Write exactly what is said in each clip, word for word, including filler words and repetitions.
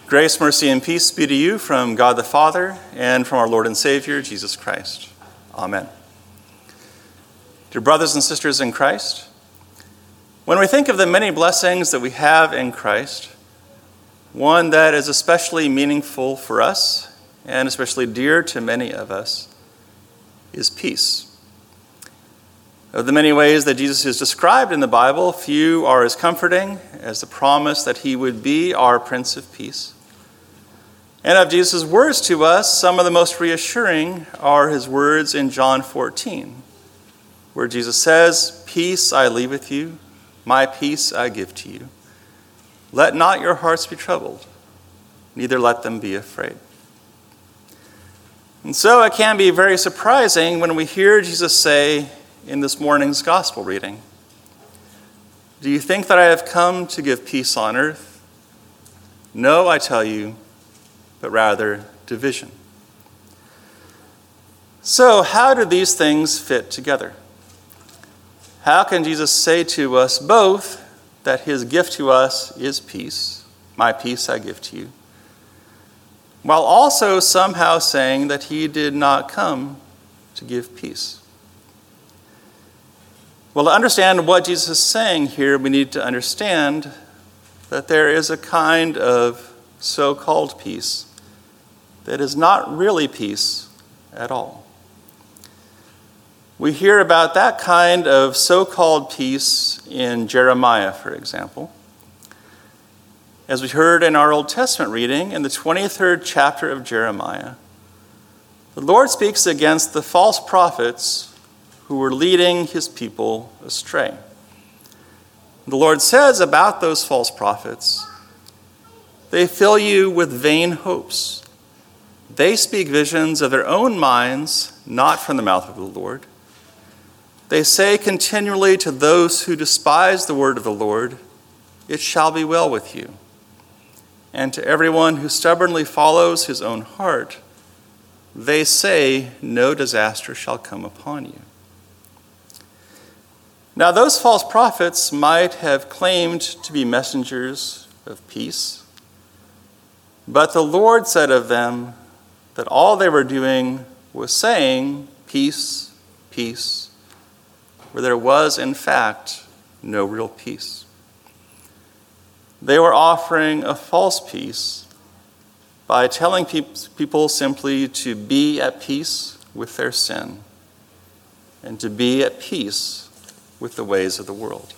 Grace, mercy, and peace be to you from God the Father and from our Lord and Savior, Jesus Christ. Amen. Dear brothers and sisters in Christ, when we think of the many blessings that we have in Christ, one that is especially meaningful for us and especially dear to many of us is peace. Of the many ways that Jesus is described in the Bible, few are as comforting as the promise that he would be our Prince of Peace. And of Jesus' words to us, some of the most reassuring are his words in John fourteen, where Jesus says, "Peace I leave with you, my peace I give to you. Let not your hearts be troubled, neither let them be afraid." And so it can be very surprising when we hear Jesus say in this morning's gospel reading, "Do you think that I have come to give peace on earth? No, I tell you, but rather division." So how do these things fit together? How can Jesus say to us both that his gift to us is peace, my peace I give to you, while also somehow saying that he did not come to give peace? Well, to understand what Jesus is saying here, we need to understand that there is a kind of so-called peace that is not really peace at all. We hear about that kind of so-called peace in Jeremiah, for example. As we heard in our Old Testament reading, in the twenty-third chapter of Jeremiah, the Lord speaks against the false prophets who were leading his people astray. The Lord says about those false prophets, "They fill you with vain hopes. They speak visions of their own minds, not from the mouth of the Lord. They say continually to those who despise the word of the Lord, 'It shall be well with you.' And to everyone who stubbornly follows his own heart, they say, 'No disaster shall come upon you.'" Now, those false prophets might have claimed to be messengers of peace, but the Lord said of them that all they were doing was saying, "Peace, peace," where there was, in fact, no real peace. They were offering a false peace by telling pe- people simply to be at peace with their sin and to be at peace with the ways of the world.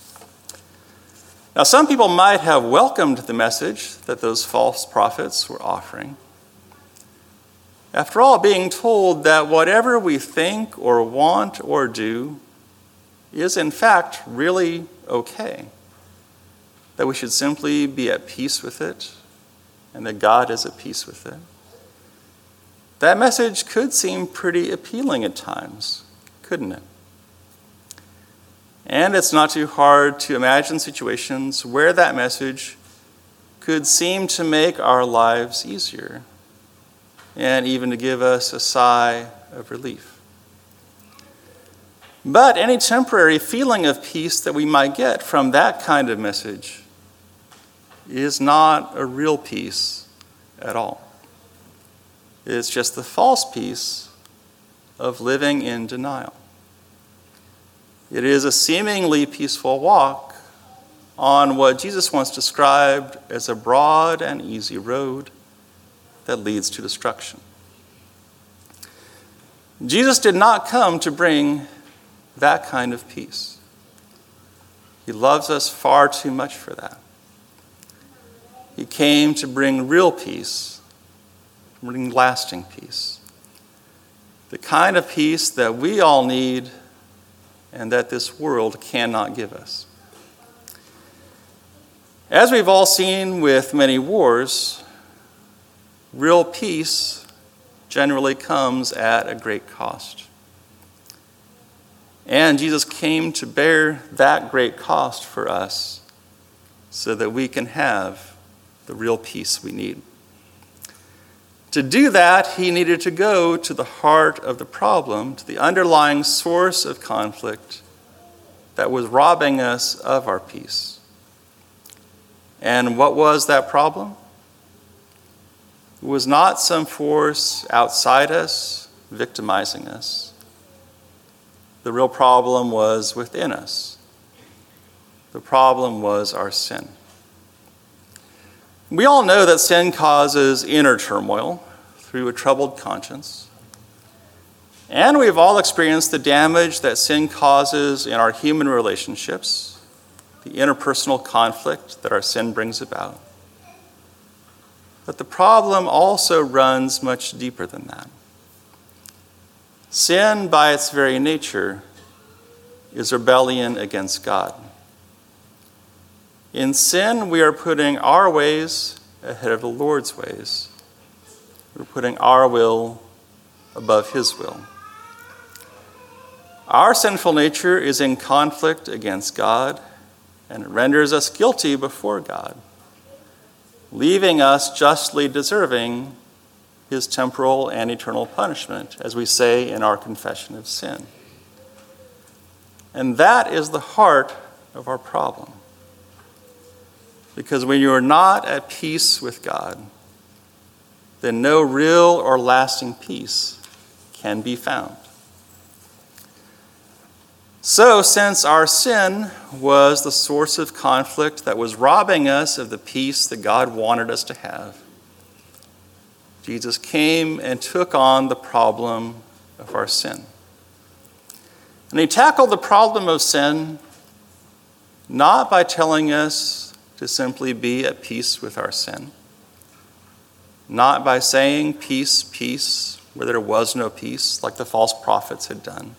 Now, some people might have welcomed the message that those false prophets were offering. After all, being told that whatever we think or want or do is in fact really okay, that we should simply be at peace with it and that God is at peace with it. That message could seem pretty appealing at times, couldn't it? And it's not too hard to imagine situations where that message could seem to make our lives easier and even to give us a sigh of relief. But any temporary feeling of peace that we might get from that kind of message is not a real peace at all. It's just the false peace of living in denial. It is a seemingly peaceful walk on what Jesus once described as a broad and easy road that leads to destruction. Jesus did not come to bring that kind of peace. He loves us far too much for that. He came to bring real peace, bring lasting peace. The kind of peace that we all need and that this world cannot give us. As we've all seen with many wars, real peace generally comes at a great cost. And Jesus came to bear that great cost for us so that we can have the real peace we need. To do that, he needed to go to the heart of the problem, to the underlying source of conflict that was robbing us of our peace. And what was that problem? It was not some force outside us victimizing us. The real problem was within us. The problem was our sin. We all know that sin causes inner turmoil through a troubled conscience. And we've all experienced the damage that sin causes in our human relationships, the interpersonal conflict that our sin brings about. But the problem also runs much deeper than that. Sin, by its very nature, is rebellion against God. In sin, we are putting our ways ahead of the Lord's ways. We're putting our will above his will. Our sinful nature is in conflict against God, and it renders us guilty before God, leaving us justly deserving his temporal and eternal punishment, as we say in our confession of sin. And that is the heart of our problem. Because when you are not at peace with God, then no real or lasting peace can be found. So, since our sin was the source of conflict that was robbing us of the peace that God wanted us to have, Jesus came and took on the problem of our sin. And he tackled the problem of sin not by telling us to simply be at peace with our sin, not by saying peace, peace, where there was no peace, like the false prophets had done.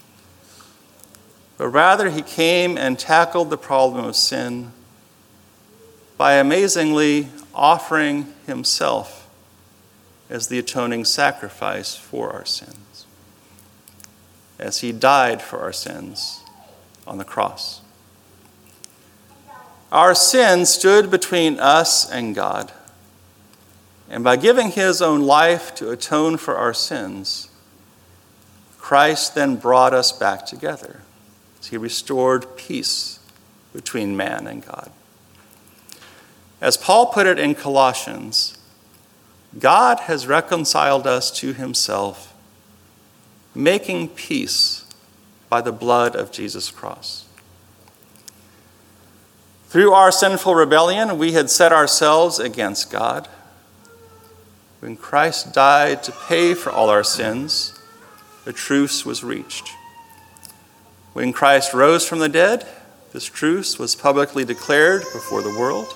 But rather, he came and tackled the problem of sin by amazingly offering himself as the atoning sacrifice for our sins, as he died for our sins on the cross. Our sin stood between us and God, and by giving his own life to atone for our sins, Christ then brought us back together. He restored peace between man and God. As Paul put it in Colossians, God has reconciled us to himself, making peace by the blood of Jesus' cross. Through our sinful rebellion, we had set ourselves against God. When Christ died to pay for all our sins, a truce was reached. When Christ rose from the dead, this truce was publicly declared before the world.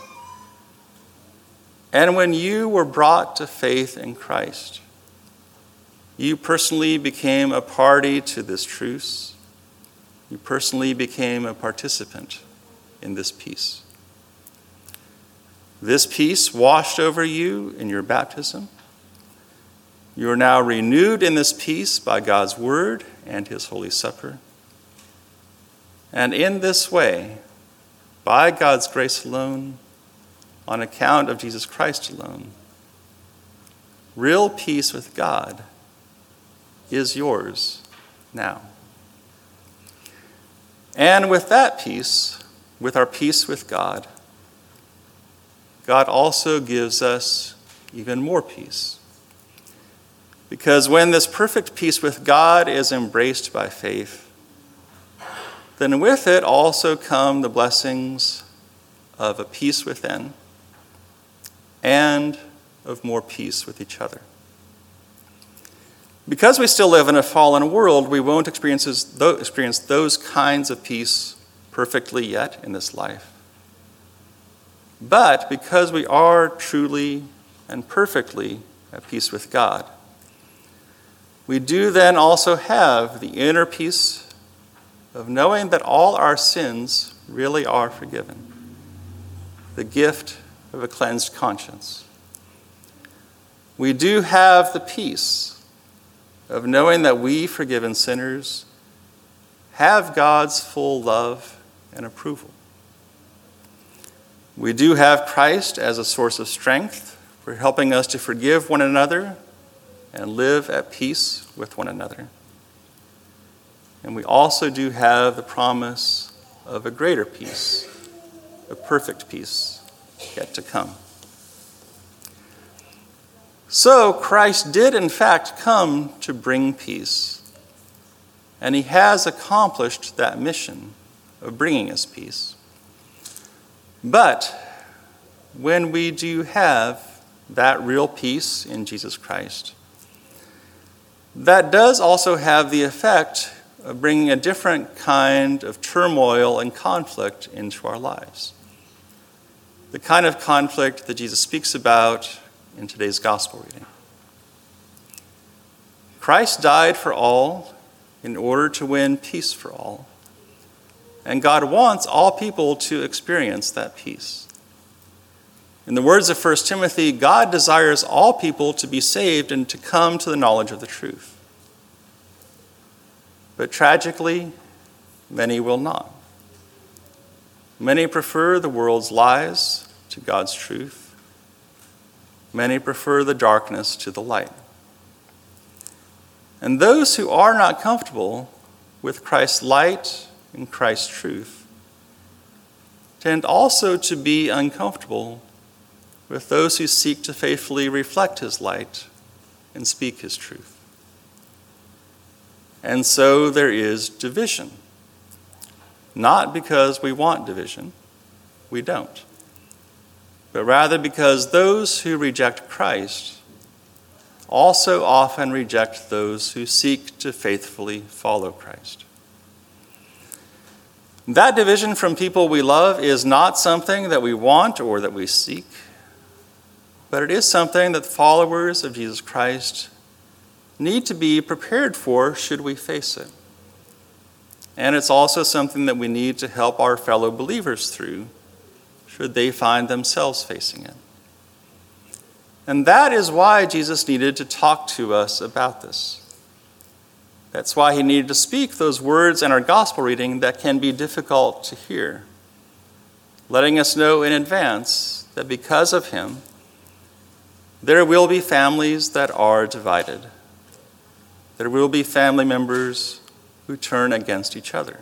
And when you were brought to faith in Christ, you personally became a party to this truce. You personally became a participant in this peace. This peace washed over you in your baptism. You are now renewed in this peace by God's word and his Holy Supper. And in this way, by God's grace alone, on account of Jesus Christ alone, real peace with God is yours now. And with that peace, with our peace with God, God also gives us even more peace. Because when this perfect peace with God is embraced by faith, then with it also come the blessings of a peace within and of more peace with each other. Because we still live in a fallen world, we won't experience those kinds of peace perfectly yet in this life. But because we are truly and perfectly at peace with God, we do then also have the inner peace of knowing that all our sins really are forgiven, the gift of a cleansed conscience. We do have the peace of knowing that we, forgiven sinners, have God's full love and approval. We do have Christ as a source of strength for helping us to forgive one another and live at peace with one another. And we also do have the promise of a greater peace, a perfect peace yet to come. So Christ did in fact come to bring peace, and he has accomplished that mission of bringing us peace. But when we do have that real peace in Jesus Christ, that does also have the effect of bringing a different kind of turmoil and conflict into our lives. The kind of conflict that Jesus speaks about in today's gospel reading. Christ died for all in order to win peace for all. And God wants all people to experience that peace. In the words of First Timothy, God desires all people to be saved and to come to the knowledge of the truth. But tragically, many will not. Many prefer the world's lies to God's truth. Many prefer the darkness to the light. And those who are not comfortable with Christ's light and Christ's truth tend also to be uncomfortable with those who seek to faithfully reflect his light and speak his truth. And so there is division. Not because we want division, we don't, but rather because those who reject Christ also often reject those who seek to faithfully follow Christ. That division from people we love is not something that we want or that we seek, but it is something that followers of Jesus Christ need to be prepared for should we face it. And it's also something that we need to help our fellow believers through should they find themselves facing it. And that is why Jesus needed to talk to us about this. That's why he needed to speak those words in our gospel reading that can be difficult to hear, letting us know in advance that because of him, there will be families that are divided. There will be family members who turn against each other.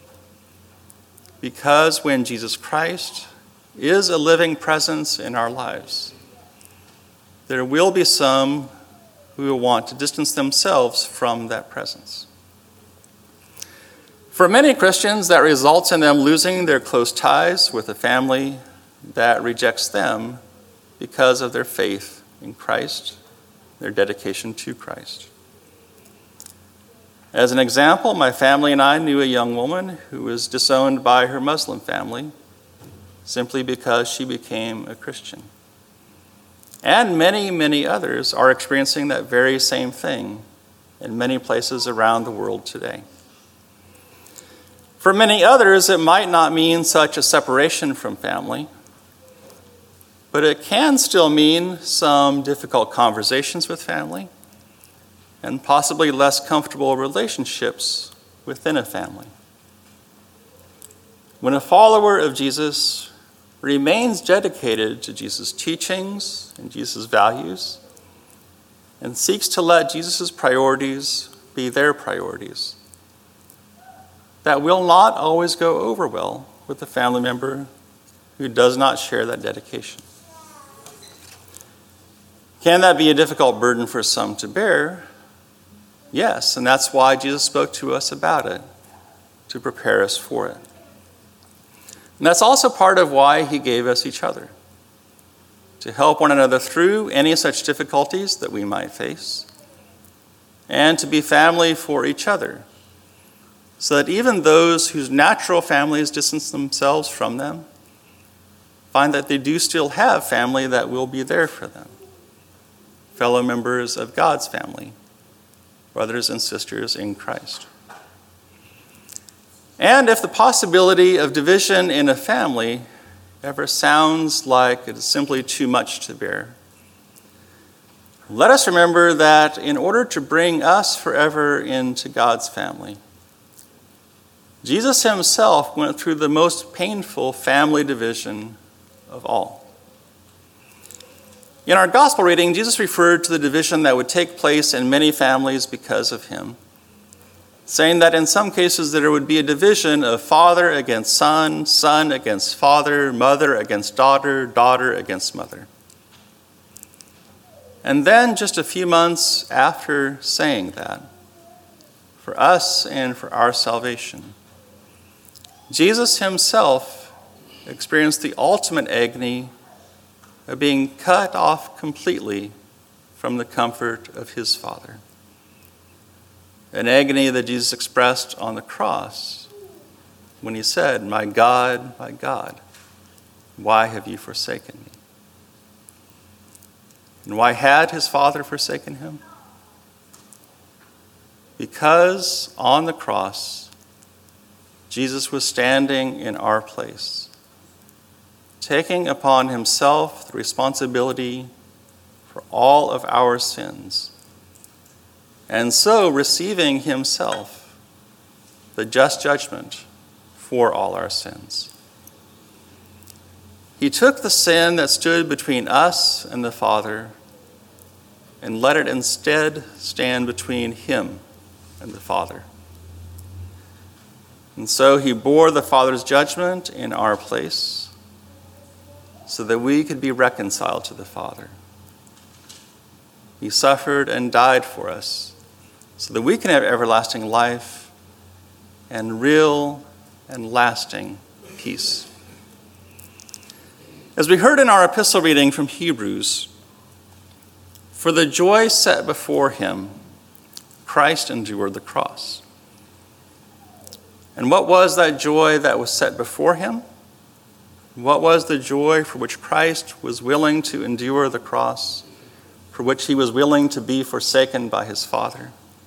Because when Jesus Christ is a living presence in our lives, there will be some who will want to distance themselves from that presence. For many Christians, that results in them losing their close ties with a family that rejects them because of their faith in Christ, their dedication to Christ. As an example, my family and I knew a young woman who was disowned by her Muslim family simply because she became a Christian. And many, many others are experiencing that very same thing in many places around the world today. For many others, it might not mean such a separation from family, but it can still mean some difficult conversations with family and possibly less comfortable relationships within a family. When a follower of Jesus remains dedicated to Jesus' teachings and Jesus' values and seeks to let Jesus' priorities be their priorities, that will not always go over well with a family member who does not share that dedication. Can that be a difficult burden for some to bear? Yes, and that's why Jesus spoke to us about it, to prepare us for it. And that's also part of why he gave us each other, to help one another through any such difficulties that we might face, and to be family for each other, so that even those whose natural families distance themselves from them find that they do still have family that will be there for them, fellow members of God's family, brothers and sisters in Christ. And if the possibility of division in a family ever sounds like it is simply too much to bear, let us remember that in order to bring us forever into God's family, Jesus himself went through the most painful family division of all. In our gospel reading, Jesus referred to the division that would take place in many families because of him, saying that in some cases there would be a division of father against son, son against father, mother against daughter, daughter against mother. And then, just a few months after saying that, for us and for our salvation, Jesus himself experienced the ultimate agony of being cut off completely from the comfort of his Father. An agony that Jesus expressed on the cross when he said, "My God, my God, why have you forsaken me?" And why had his Father forsaken him? Because on the cross, Jesus was standing in our place, taking upon himself the responsibility for all of our sins, and so receiving himself the just judgment for all our sins. He took the sin that stood between us and the Father and let it instead stand between him and the Father. And so he bore the Father's judgment in our place so that we could be reconciled to the Father. He suffered and died for us so that we can have everlasting life and real and lasting peace. As we heard in our epistle reading from Hebrews, for the joy set before him, Christ endured the cross. And what was that joy that was set before him? What was the joy for which Christ was willing to endure the cross, for which he was willing to be forsaken by his Father?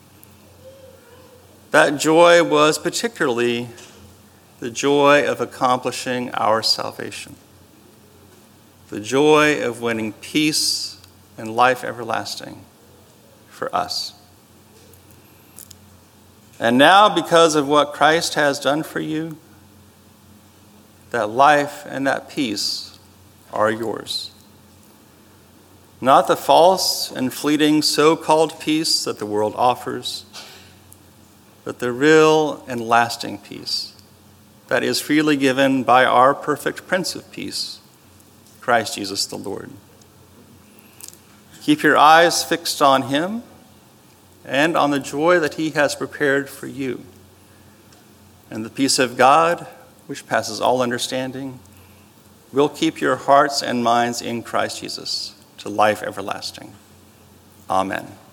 That joy was particularly the joy of accomplishing our salvation, the joy of winning peace and life everlasting for us. And now, because of what Christ has done for you, that life and that peace are yours. Not the false and fleeting so-called peace that the world offers, but the real and lasting peace that is freely given by our perfect Prince of Peace, Christ Jesus the Lord. Keep your eyes fixed on him and on the joy that he has prepared for you. And the peace of God, which passes all understanding, will keep your hearts and minds in Christ Jesus to life everlasting. Amen.